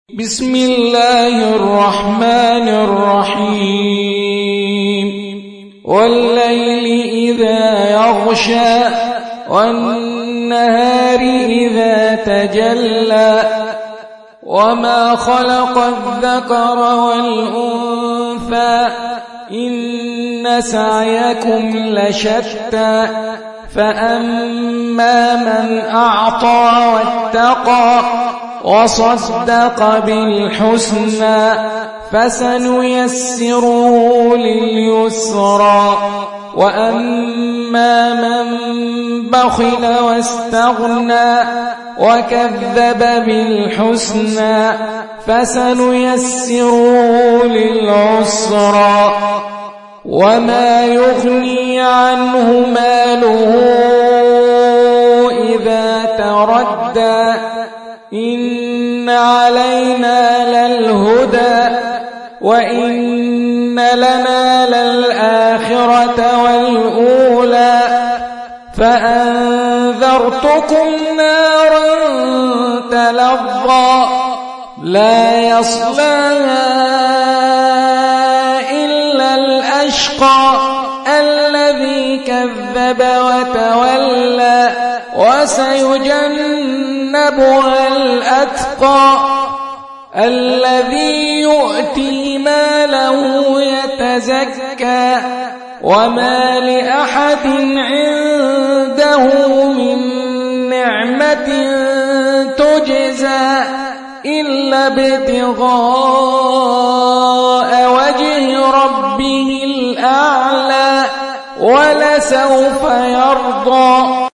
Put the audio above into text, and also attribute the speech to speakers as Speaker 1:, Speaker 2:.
Speaker 1: بسم الله الرحمن الرحيم والليل إذا يغشى والنهار إذا تجلى وما خلق الذكر والأنثى إن سعيكم لشتى فأما من أعطى واتقى وصدق بالحسنى فسنيسره لليسرى وأما من بخل واستغنى وكذب بالحسنى فسنيسره للعسرى وما يغني عنه ماله إذا تردى إن علينا للهدى وإن لنا للآخرة والأولى فأنذرتكم نارا تلظى لا يصلاها إلا الأشقى الذي كذب وتولى وسيجنبها الأتقى الذي يؤتي ماله يتزكى وما لأحد عنده من نعمة تجزى إلا ابتغاء وجه ربه الأعلى ولسوف يرضى